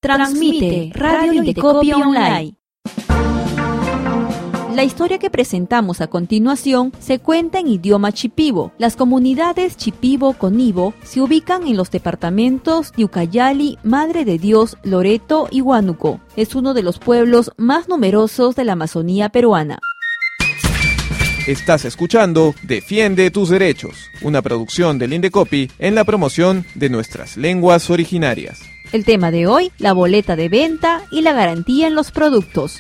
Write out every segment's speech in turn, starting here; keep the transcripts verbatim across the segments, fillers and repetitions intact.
Transmite Radio Indecopi Online. La historia que presentamos a continuación se cuenta en idioma chipibo. Las comunidades Chipibo-Conibo se ubican en los departamentos de Ucayali, Madre de Dios, Loreto y Huánuco. Es uno de los pueblos más numerosos de la Amazonía peruana. Estás escuchando Defiende tus derechos, una producción del Indecopi en la promoción de nuestras lenguas originarias. El tema de hoy, la boleta de venta y la garantía en los productos.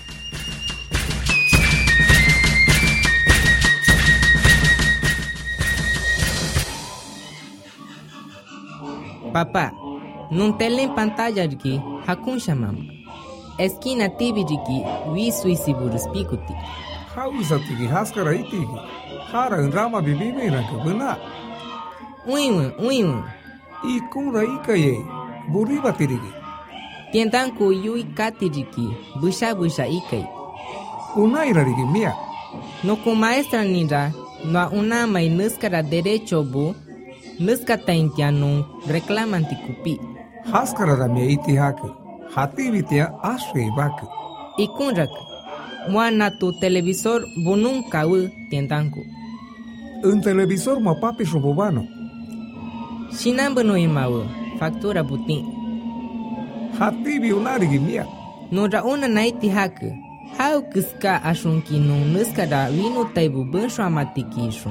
Papá, num tele em pantalla aqui, hakun chamama. Esquina tibi aqui, visu e seguros picuti. Hausa tiki haskara itiki. Hara rama bibibe na kabuna. Uiwan, uiwan. I kunra ikaye. Buriba tirigi. Tientanku yui kati aqui, busha busha ikai. Unaira rigi mia. No com maestra nira, no una mai nuskara derecho bu. Nuska taintianun reclaman tikupi. Haskara da mia iti haku. Hati vitia ashe baku. Ikunrak. Muana tu televisor bunun kau tientanku. Un televisor ma papi robobano. Shinambano imau, factura butin. Hati vi unarigi mia. No ra una naiti haku. Hau kiska ashunki nun nuska da vino taibu bunsho amatikishu.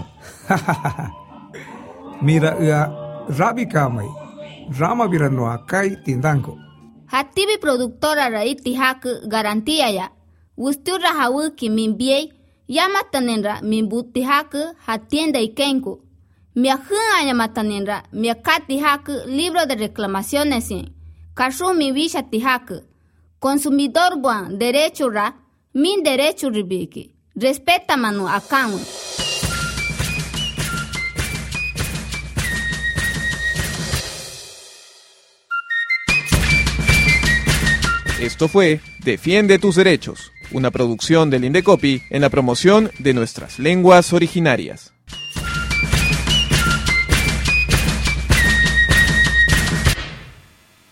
Mira ua rabi kamai. Rama vira no akai tindanko. Hatibi productora raiti haku garantía ya. Ustura hawu ki min biei. Yamatanenra min buti haku hatienda ikenku. Mia hun ayamatanenra mia kati haku libro de reclamaciones en. Kashu mi visha tihaku. Consumidor buan derecho ra. Min derecho ribiki. Respeta manu akamu. Esto fue Defiende tus derechos, una producción del Indecopi en la promoción de nuestras lenguas originarias.